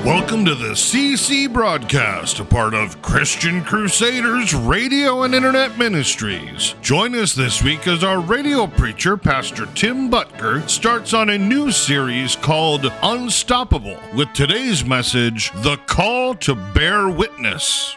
Welcome to the CC Broadcast, a part of Christian Crusaders Radio and Internet Ministries. Join us this week as our radio preacher, Pastor Tim Butker, starts on a new series called Unstoppable, with today's message, The Call to Bear Witness.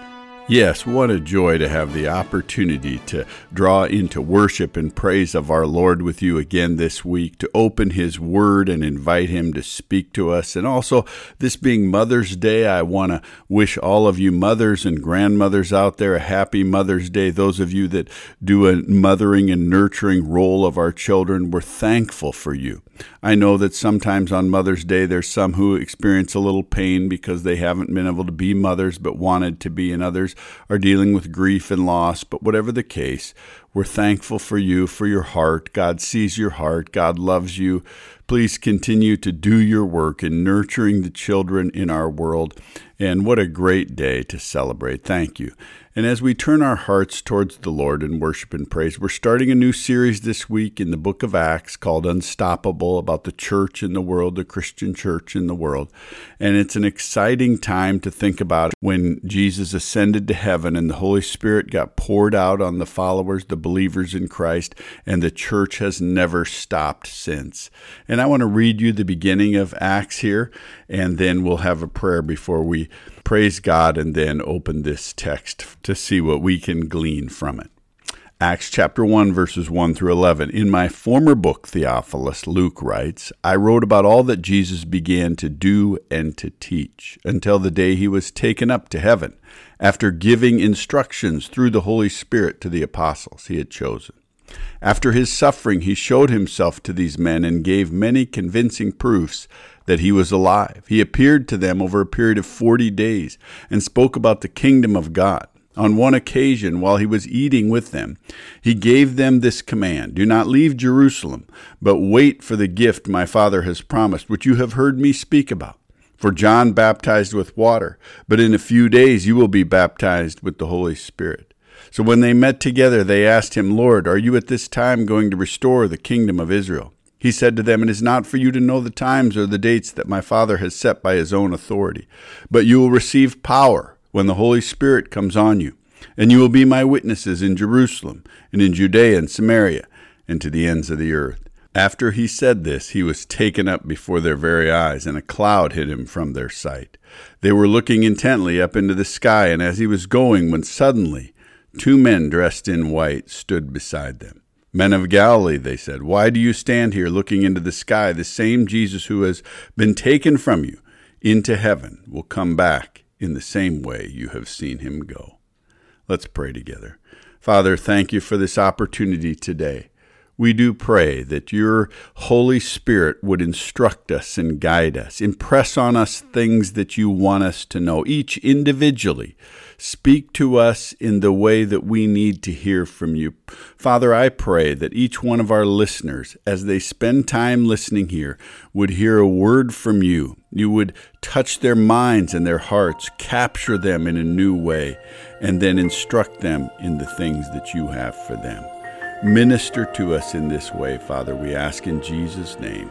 Yes, what a joy to have the opportunity to draw into worship and praise of our Lord with you again this week, to open His Word and invite Him to speak to us. And also, this being Mother's Day, I want to wish all of you mothers and grandmothers out there a happy Mother's Day. Those of you that do a mothering and nurturing role of our children, we're thankful for you. I know that sometimes on Mother's Day, there's some who experience a little pain because they haven't been able to be mothers but wanted to be, and others are dealing with grief and loss. But whatever the case, we're thankful for you, for your heart. God sees your heart. God loves you. Please continue to do your work in nurturing the children in our world. And what a great day to celebrate. Thank you. And as we turn our hearts towards the Lord in worship and praise, we're starting a new series this week in the book of Acts called Unstoppable, about the church in the world, the Christian church in the world. And it's an exciting time to think about when Jesus ascended to heaven and the Holy Spirit got poured out on the followers, the believers in Christ, and the church has never stopped since. And I want to read you the beginning of Acts here, and then we'll have a prayer before we praise God and then open this text to see what we can glean from it. Acts chapter 1, verses 1 through 11. In my former book, Theophilus, Luke writes, I wrote about all that Jesus began to do and to teach until the day he was taken up to heaven, after giving instructions through the Holy Spirit to the apostles he had chosen. After his suffering, he showed himself to these men and gave many convincing proofs that he was alive. He appeared to them over a period of 40 days and spoke about the kingdom of God. On one occasion, while he was eating with them, he gave them this command, do not leave Jerusalem, but wait for the gift my Father has promised, which you have heard me speak about. For John baptized with water, but in a few days you will be baptized with the Holy Spirit. So when they met together, they asked him, Lord, are you at this time going to restore the kingdom of Israel? He said to them, it is not for you to know the times or the dates that my Father has set by his own authority, but you will receive power when the Holy Spirit comes on you, and you will be my witnesses in Jerusalem and in Judea and Samaria and to the ends of the earth. After he said this, he was taken up before their very eyes, and a cloud hid him from their sight. They were looking intently up into the sky, and as he was going, when suddenly 2 men dressed in white stood beside them. Men of Galilee, they said, why do you stand here looking into the sky? The same Jesus who has been taken from you into heaven will come back in the same way you have seen him go. Let's pray together. Father, thank you for this opportunity today. We do pray that your Holy Spirit would instruct us and guide us, impress on us things that you want us to know, each individually. Speak to us in the way that we need to hear from you. Father, I pray that each one of our listeners, as they spend time listening here, would hear a word from you. You would touch their minds and their hearts, capture them in a new way, and then instruct them in the things that you have for them. Minister to us in this way, Father, we ask in Jesus' name.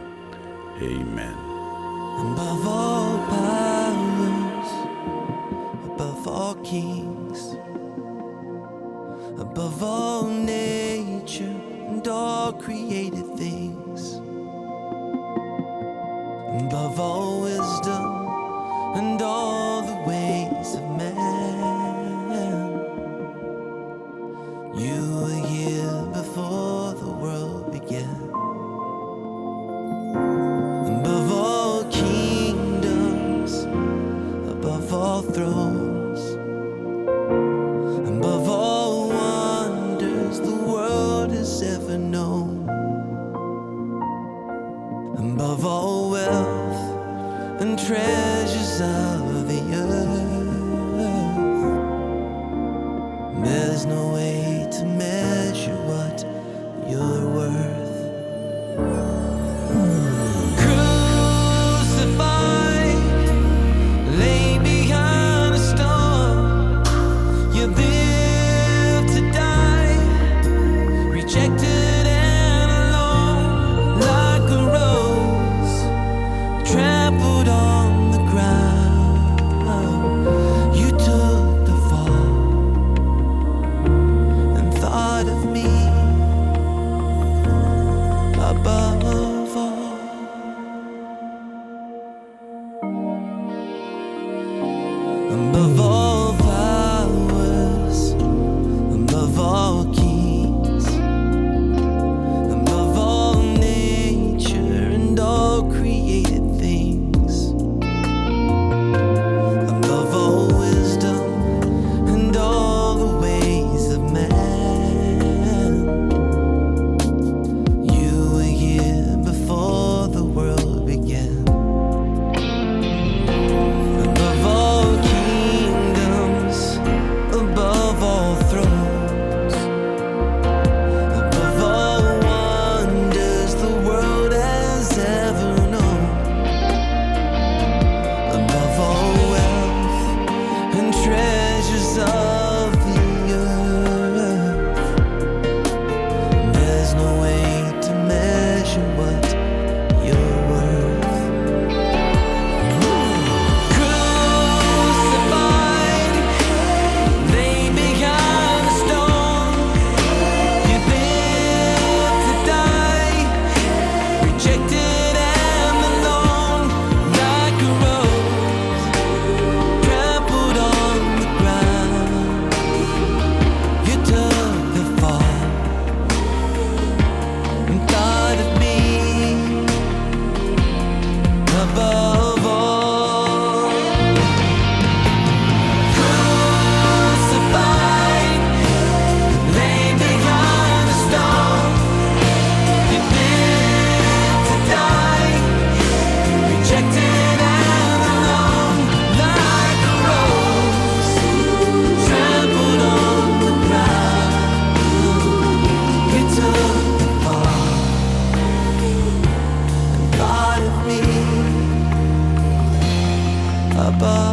Amen. Above all powers, above all kings, above all nature and all created things, above all wisdom and all the ways of man, you were here before the world began. Above all kingdoms, above all thrones, above all wonders the world has ever known, above all wealth and treasures of the earth, there's no way to measure what you're worth. Trampled on the ground.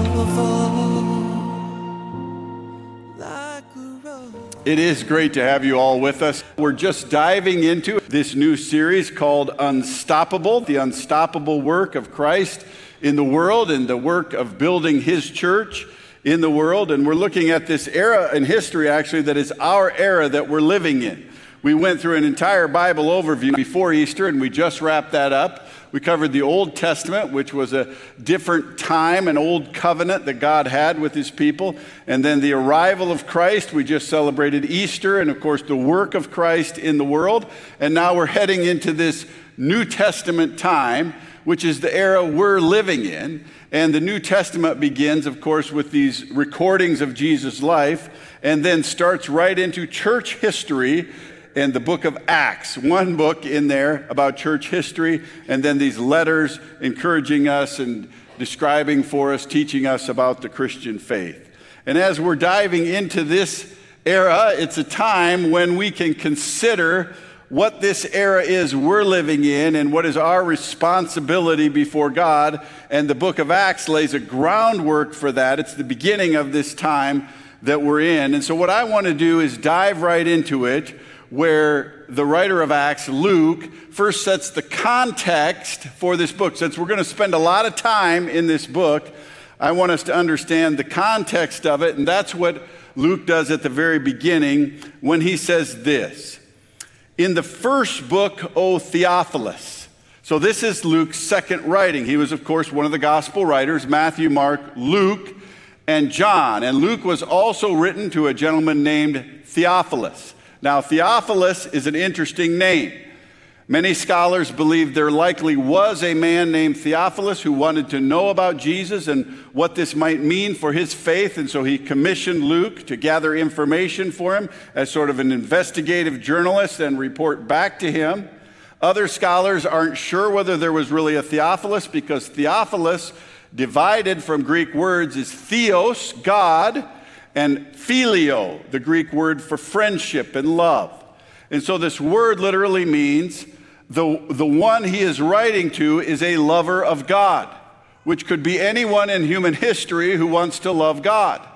It is great to have you all with us. We're just diving into this new series called Unstoppable, the unstoppable work of Christ in the world and the work of building his church in the world. And we're looking at this era in history, actually, that is our era that we're living in. We went through an entire Bible overview before Easter, and we just wrapped that up. We covered the Old Testament, which was a different time, an old covenant that God had with his people. And then the arrival of Christ. We just celebrated Easter and, of course, the work of Christ in the world. And now we're heading into this New Testament time, which is the era we're living in. And the New Testament begins, of course, with these recordings of Jesus' life and then starts right into church history and the book of Acts, one book in there about church history, and then these letters encouraging us and describing for us, teaching us about the Christian faith. And as we're diving into this era, it's a time when we can consider what this era is we're living in and what is our responsibility before God. And the book of Acts lays a groundwork for that. It's the beginning of this time that we're in. And so what I want to do is dive right into it, where the writer of Acts, Luke, first sets the context for this book. Since we're going to spend a lot of time in this book, I want us to understand the context of it, and that's what Luke does at the very beginning when he says this. In the first book, O Theophilus. So this is Luke's second writing. He was, of course, one of the gospel writers, Matthew, Mark, Luke, and John. And Luke was also written to a gentleman named Theophilus. Now, Theophilus is an interesting name. Many scholars believe there likely was a man named Theophilus who wanted to know about Jesus and what this might mean for his faith, and so he commissioned Luke to gather information for him as sort of an investigative journalist and report back to him. Other scholars aren't sure whether there was really a Theophilus, because Theophilus, divided from Greek words, is theos, God, and phileo, the Greek word for friendship and love. And so this word literally means the one he is writing to is a lover of God, which could be anyone in human history who wants to love God.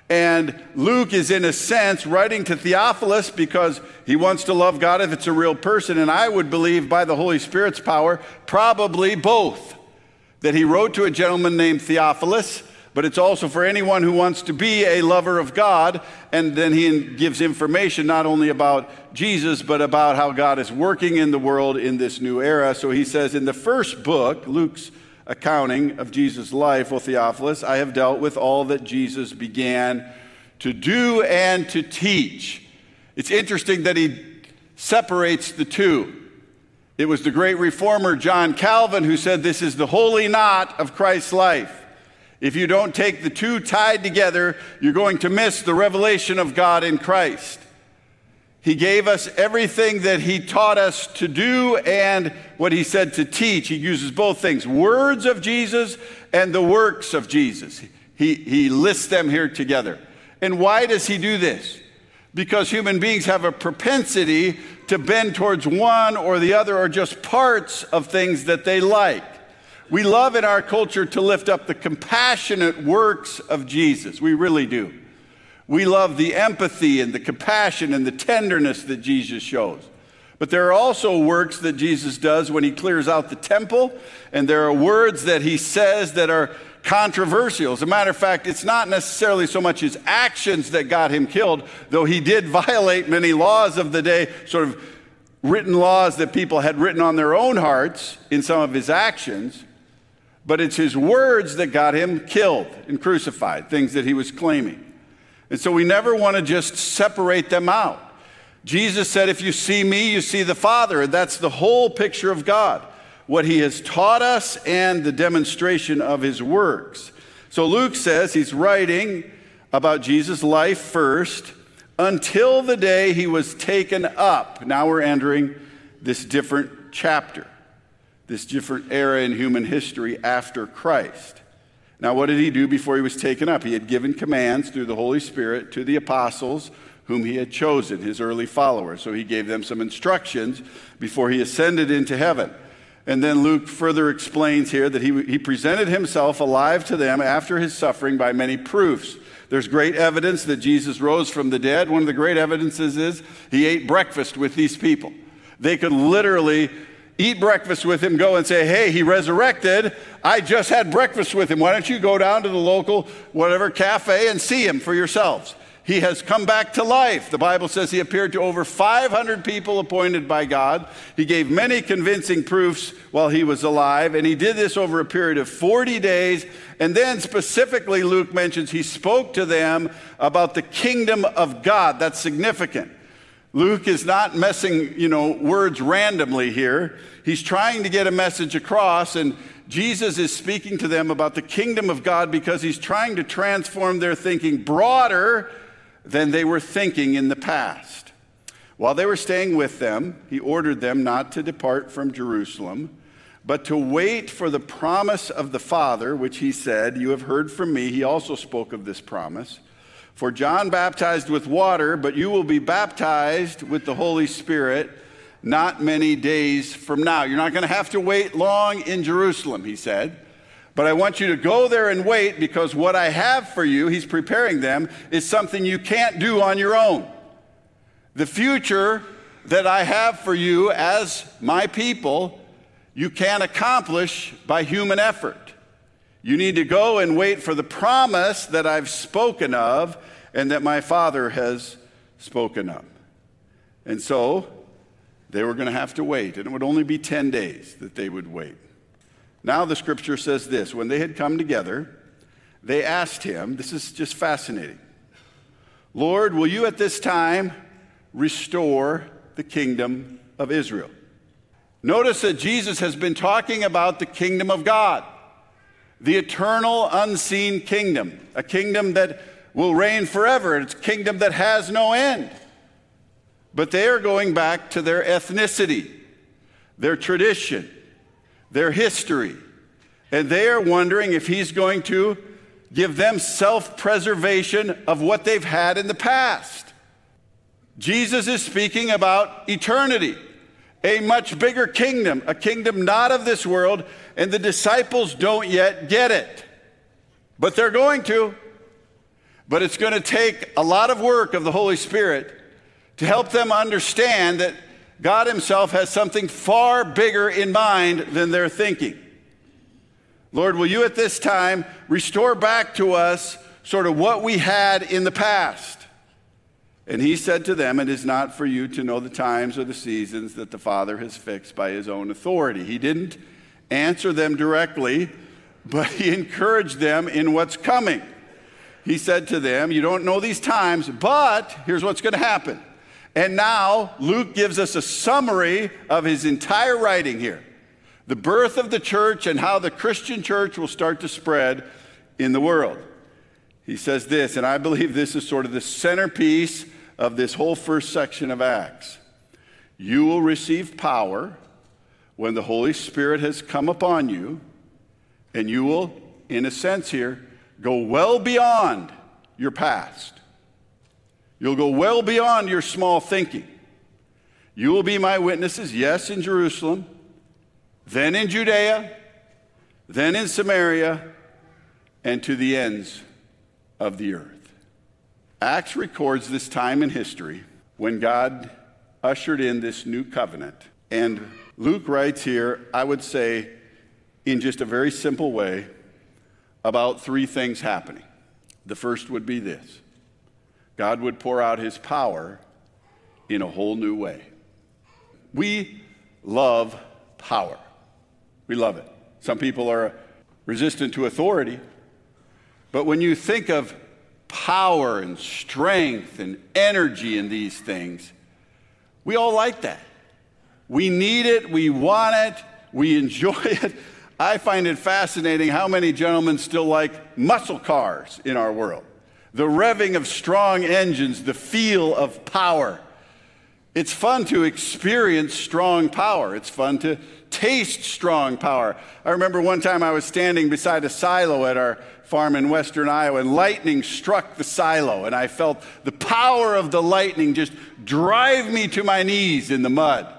And Luke is, in a sense, writing to Theophilus because he wants to love God if it's a real person. And I would believe, by the Holy Spirit's power, probably both. That he wrote to a gentleman named Theophilus, but it's also for anyone who wants to be a lover of God. And then he gives information not only about Jesus, but about how God is working in the world in this new era. So he says in the first book, Luke's accounting of Jesus' life, O Theophilus, I have dealt with all that Jesus began to do and to teach. It's interesting that he separates the two. It was the great reformer John Calvin who said this is the holy knot of Christ's life. If you don't take the two tied together, you're going to miss the revelation of God in Christ. He gave us everything that he taught us to do and what he said to teach. He uses both things, words of Jesus and the works of Jesus. He lists them here together. And why does he do this? Because human beings have a propensity to bend towards one or the other, or just parts of things that they like. We love in our culture to lift up the compassionate works of Jesus. We really do. We love the empathy and the compassion and the tenderness that Jesus shows. But there are also works that Jesus does when he clears out the temple, and there are words that he says that are controversial. As a matter of fact, it's not necessarily so much his actions that got him killed, though he did violate many laws of the day, sort of written laws that people had written on their own hearts in some of his actions. But it's his words that got him killed and crucified, things that he was claiming. And so we never want to just separate them out. Jesus said, if you see me, you see the Father. And that's the whole picture of God, what he has taught us and the demonstration of his works. So Luke says he's writing about Jesus' life first until the day he was taken up. Now we're entering this different chapter, this different era in human history after Christ. Now, what did he do before he was taken up? He had given commands through the Holy Spirit to the apostles whom he had chosen, his early followers. So he gave them some instructions before he ascended into heaven. And then Luke further explains here that he presented himself alive to them after his suffering by many proofs. There's great evidence that Jesus rose from the dead. One of the great evidences is he ate breakfast with these people. They could literally eat breakfast with him, go and say, hey, he resurrected. I just had breakfast with him. Why don't you go down to the local whatever cafe and see him for yourselves? He has come back to life. The Bible says he appeared to over 500 people appointed by God. He gave many convincing proofs while he was alive, and he did this over a period of 40 days. And then specifically, Luke mentions he spoke to them about the kingdom of God. That's significant. Luke is not messing, words randomly here. He's trying to get a message across, and Jesus is speaking to them about the kingdom of God because he's trying to transform their thinking broader than they were thinking in the past. While they were staying with them, he ordered them not to depart from Jerusalem, but to wait for the promise of the Father, which he said, you have heard from me. He also spoke of this promise. For John baptized with water, but you will be baptized with the Holy Spirit not many days from now. You're not going to have to wait long in Jerusalem, he said. But I want you to go there and wait, because what I have for you, he's preparing them, is something you can't do on your own. The future that I have for you as my people, you can't accomplish by human effort. You need to go and wait for the promise that I've spoken of and that my Father has spoken of. And so they were going to have to wait, and it would only be 10 days that they would wait. Now the scripture says this: when they had come together, they asked him, this is just fascinating, Lord, will you at this time restore the kingdom of Israel? Notice that Jesus has been talking about the kingdom of God, the eternal, unseen kingdom, a kingdom that will reign forever. It's a kingdom that has no end. But they are going back to their ethnicity, their tradition, their history, and they are wondering if he's going to give them self-preservation of what they've had in the past. Jesus is speaking about eternity, a much bigger kingdom, a kingdom not of this world, and the disciples don't yet get it. But they're going to. But it's going to take a lot of work of the Holy Spirit to help them understand that God himself has something far bigger in mind than they're thinking. Lord, will you at this time restore back to us sort of what we had in the past? And he said to them, it is not for you to know the times or the seasons that the Father has fixed by his own authority. He didn't answer them directly, but he encouraged them in what's coming. He said to them, you don't know these times, but here's what's going to happen. And now Luke gives us a summary of his entire writing here. The birth of the church and how the Christian church will start to spread in the world. He says this, and I believe this is sort of the centerpiece of this whole first section of Acts. You will receive power when the Holy Spirit has come upon you, and you will, in a sense here, go well beyond your past. You'll go well beyond your small thinking. You will be my witnesses, yes, in Jerusalem, then in Judea, then in Samaria, and to the ends of the earth. Acts records this time in history when God ushered in this new covenant. And Luke writes here, I would say, in just a very simple way, about three things happening. The first would be this: God would pour out his power in a whole new way. We love power. We love it. Some people are resistant to authority, but when you think of power and strength and energy in these things, we all like that. We need it, we want it, we enjoy it. I find it fascinating how many gentlemen still like muscle cars in our world. The revving of strong engines, the feel of power. It's fun to experience strong power. It's fun to taste strong power. I remember one time I was standing beside a silo at our farm in western Iowa, and lightning struck the silo, and I felt the power of the lightning just drive me to my knees in the mud.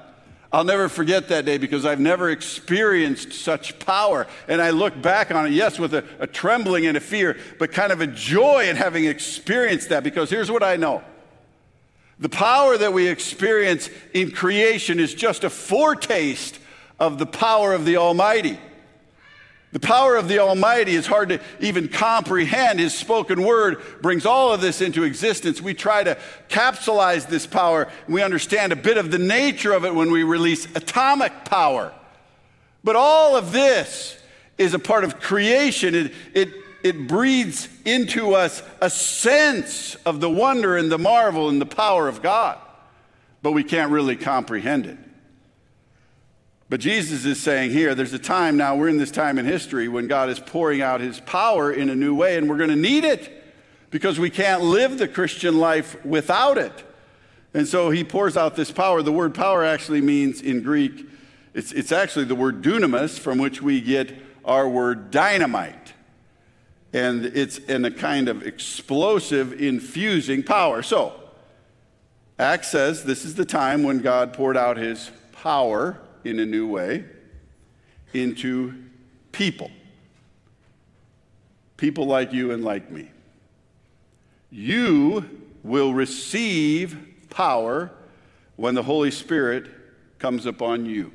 I'll never forget that day because I've never experienced such power. And I look back on it, yes, with a trembling and a fear, but kind of a joy in having experienced that, because here's what I know. The power that we experience in creation is just a foretaste of the power of the Almighty. The power of the Almighty is hard to even comprehend. His spoken word brings all of this into existence. We try to capsulize this power, and we understand a bit of the nature of it when we release atomic power. But all of this is a part of creation. It breathes into us a sense of the wonder and the marvel and the power of God, but we can't really comprehend it. But Jesus is saying here, there's a time now, we're in this time in history when God is pouring out his power in a new way, and we're going to need it because we can't live the Christian life without it. And so he pours out this power. The word power actually means in Greek, it's actually the word dunamis, from which we get our word dynamite. And it's in a kind of explosive, infusing power. So, Acts says this is the time when God poured out his power in a new way into people. People like you and like me. You will receive power when the Holy Spirit comes upon you.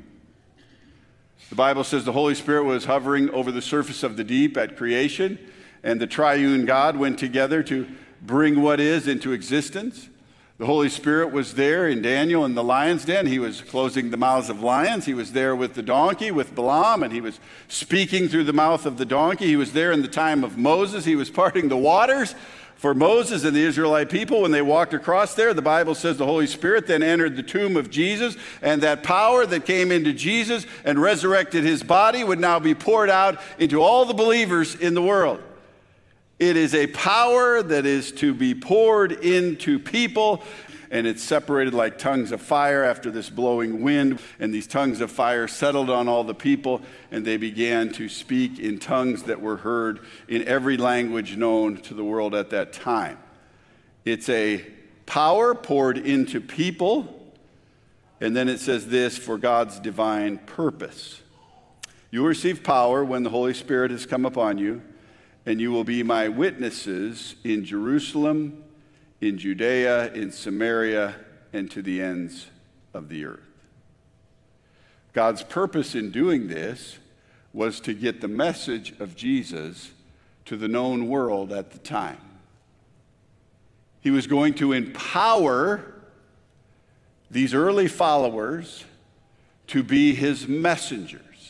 The Bible says the Holy Spirit was hovering over the surface of the deep at creation, and the triune God went together to bring what is into existence. The Holy Spirit was there in Daniel in the lion's den. He was closing the mouths of lions. He was there with the donkey, with Balaam, and he was speaking through the mouth of the donkey. He was there in the time of Moses. He was parting the waters for Moses and the Israelite people when they walked across there. The Bible says the Holy Spirit then entered the tomb of Jesus, and that power that came into Jesus and resurrected his body would now be poured out into all the believers in the world. It is a power that is to be poured into people, and it's separated like tongues of fire after this blowing wind. And these tongues of fire settled on all the people, and they began to speak in tongues that were heard in every language known to the world at that time. It's a power poured into people, and then it says this, for God's divine purpose. You will receive power when the Holy Spirit has come upon you, and you will be my witnesses in Jerusalem, in Judea, in Samaria, and to the ends of the earth. God's purpose in doing this was to get the message of Jesus to the known world at the time. He was going to empower these early followers to be his messengers,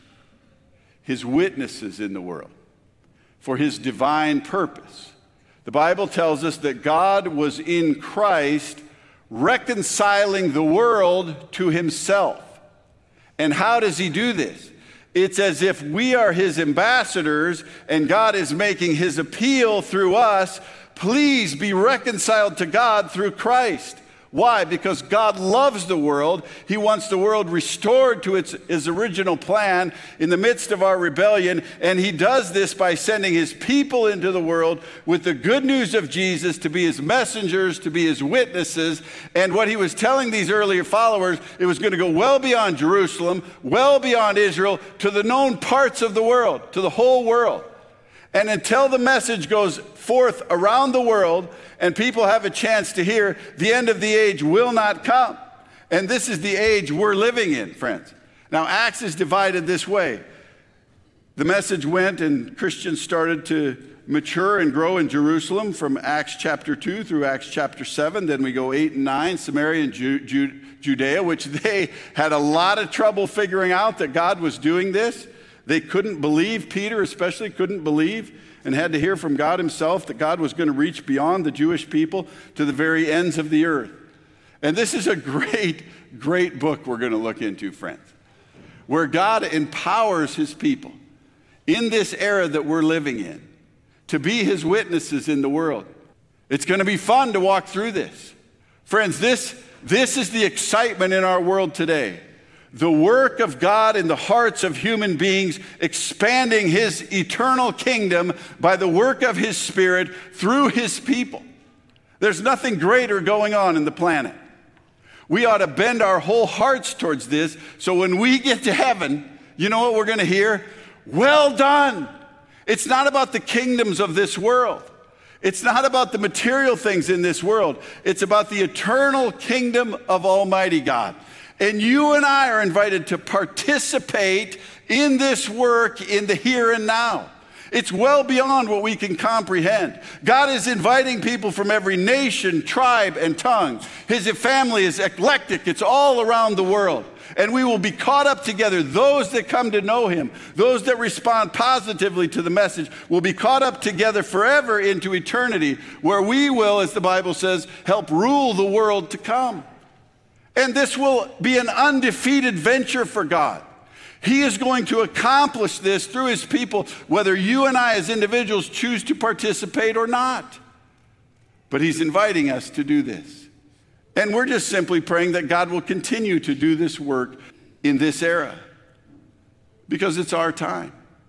his witnesses in the world, for his divine purpose. The Bible tells us that God was in Christ reconciling the world to himself. And how does he do this? It's as if we are his ambassadors and God is making his appeal through us. Please be reconciled to God through Christ. Why? Because God loves the world. He wants the world restored to his original plan in the midst of our rebellion. And he does this by sending his people into the world with the good news of Jesus to be his messengers, to be his witnesses. And what he was telling these earlier followers, it was going to go well beyond Jerusalem, well beyond Israel, to the known parts of the world, to the whole world. And until the message goes forth around the world and people have a chance to hear, the end of the age will not come. And this is the age we're living in, friends. Now, Acts is divided this way. The message went and Christians started to mature and grow in Jerusalem from Acts chapter 2 through Acts chapter 7. Then we go 8 and 9, Samaria and Judea, which they had a lot of trouble figuring out that God was doing this. They couldn't believe, Peter especially couldn't believe, and had to hear from God himself that God was going to reach beyond the Jewish people to the very ends of the earth. And this is a great, great book we're going to look into, friends, where God empowers his people in this era that we're living in to be his witnesses in the world. It's going to be fun to walk through this. Friends, this is the excitement in our world today. The work of God in the hearts of human beings, expanding his eternal kingdom by the work of his Spirit through his people. There's nothing greater going on in the planet. We ought to bend our whole hearts towards this, so when we get to heaven, you know what we're going to hear? Well done. It's not about the kingdoms of this world. It's not about the material things in this world. It's about the eternal kingdom of Almighty God. And you and I are invited to participate in this work in the here and now. It's well beyond what we can comprehend. God is inviting people from every nation, tribe, and tongue. His family is eclectic. It's all around the world. And we will be caught up together. Those that come to know him, those that respond positively to the message, will be caught up together forever into eternity, where we will, as the Bible says, help rule the world to come. And this will be an undefeated venture for God. He is going to accomplish this through his people, whether you and I as individuals choose to participate or not. But he's inviting us to do this. And we're just simply praying that God will continue to do this work in this era, because it's our time.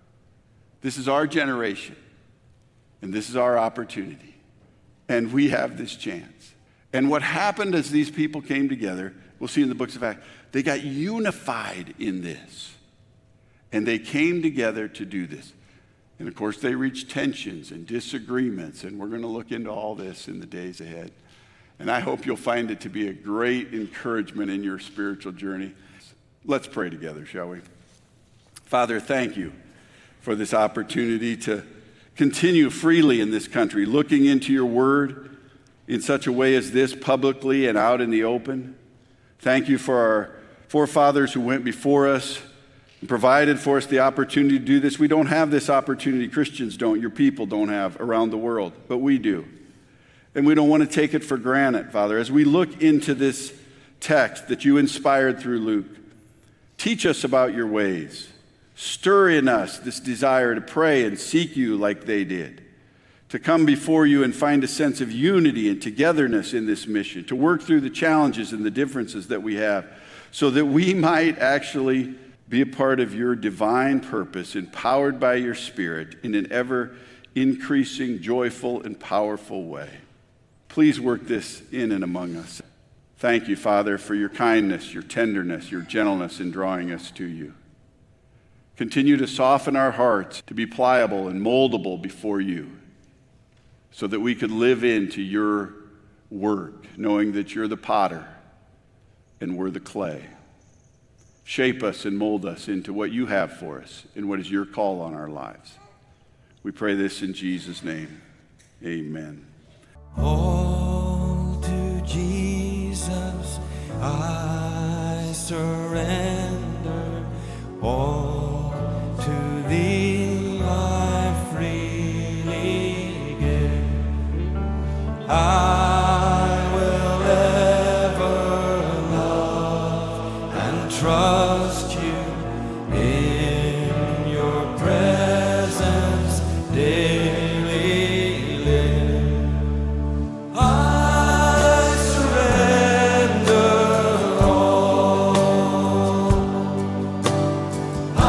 This is our generation, and this is our opportunity. And we have this chance. And what happened as these people came together, we'll see in the books of Acts, they got unified in this. And they came together to do this. And of course, they reached tensions and disagreements, and we're going to look into all this in the days ahead. And I hope you'll find it to be a great encouragement in your spiritual journey. Let's pray together, shall we? Father, thank you for this opportunity to continue freely in this country, looking into your word in such a way as this, publicly and out in the open. Thank you for our forefathers who went before us and provided for us the opportunity to do this. We don't have this opportunity. Christians don't. Your people don't have around the world, but we do. And we don't want to take it for granted, Father. As we look into this text that you inspired through Luke, teach us about your ways. Stir in us this desire to pray and seek you like they did, to come before you and find a sense of unity and togetherness in this mission, to work through the challenges and the differences that we have, so that we might actually be a part of your divine purpose, empowered by your Spirit in an ever-increasing, joyful, and powerful way. Please work this in and among us. Thank you, Father, for your kindness, your tenderness, your gentleness in drawing us to you. Continue to soften our hearts to be pliable and moldable before you, so that we could live into your work, knowing that you're the potter and we're the clay. Shape us and mold us into what you have for us and what is your call on our lives. We pray this in Jesus' name. Amen. All to Jesus I surrender. All to thee I freely give. I will ever love and trust you in your presence daily live. I surrender all. I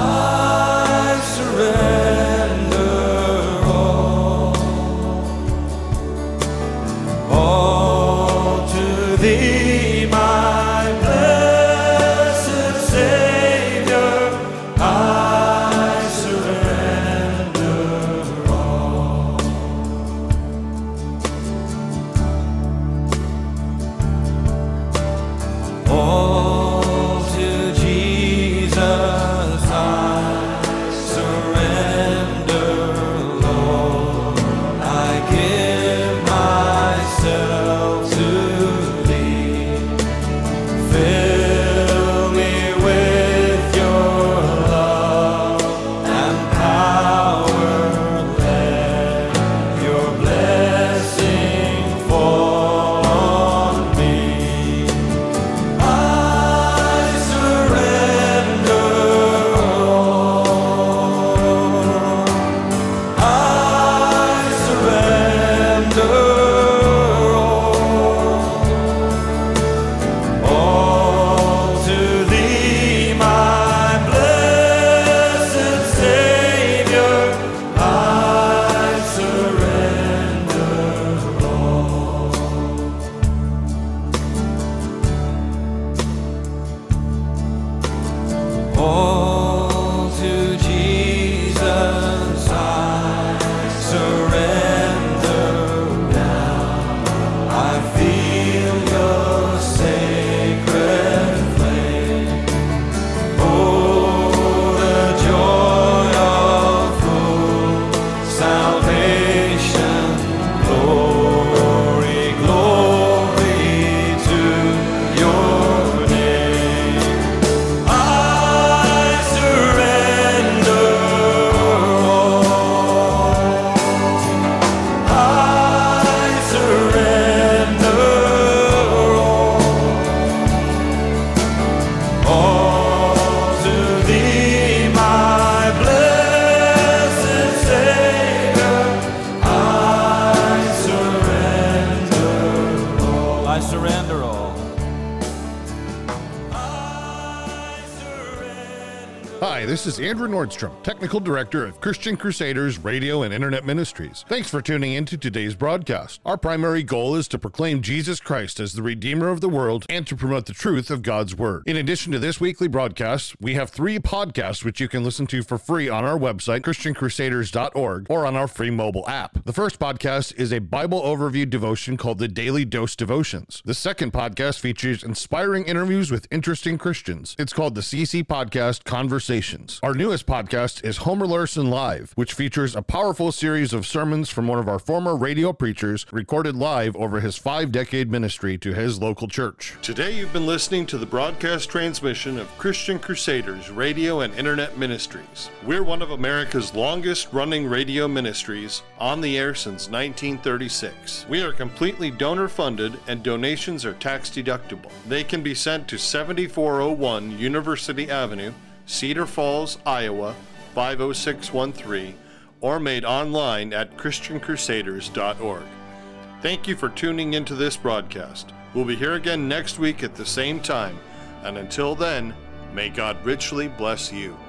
This is Andrew Nordstrom, Technical Director of Christian Crusaders Radio and Internet Ministries. Thanks for tuning into today's broadcast. Our primary goal is to proclaim Jesus Christ as the Redeemer of the world and to promote the truth of God's Word. In addition to this weekly broadcast, we have 3 podcasts which you can listen to for free on our website, ChristianCrusaders.org, or on our free mobile app. The first podcast is a Bible overview devotion called the Daily Dose Devotions. The second podcast features inspiring interviews with interesting Christians. It's called the CC Podcast Conversations. Our newest podcast is Homer Larson Live, which features a powerful series of sermons from one of our former radio preachers recorded live over his 5-decade ministry to his local church. Today you've been listening to the broadcast transmission of Christian Crusaders Radio and Internet Ministries. We're one of America's longest running radio ministries, on the air since 1936. We are completely donor funded and donations are tax deductible. They can be sent to 7401 University Avenue, Cedar Falls, Iowa, 50613, or made online at ChristianCrusaders.org. Thank you for tuning into this broadcast. We'll be here again next week at the same time, and until then, may God richly bless you.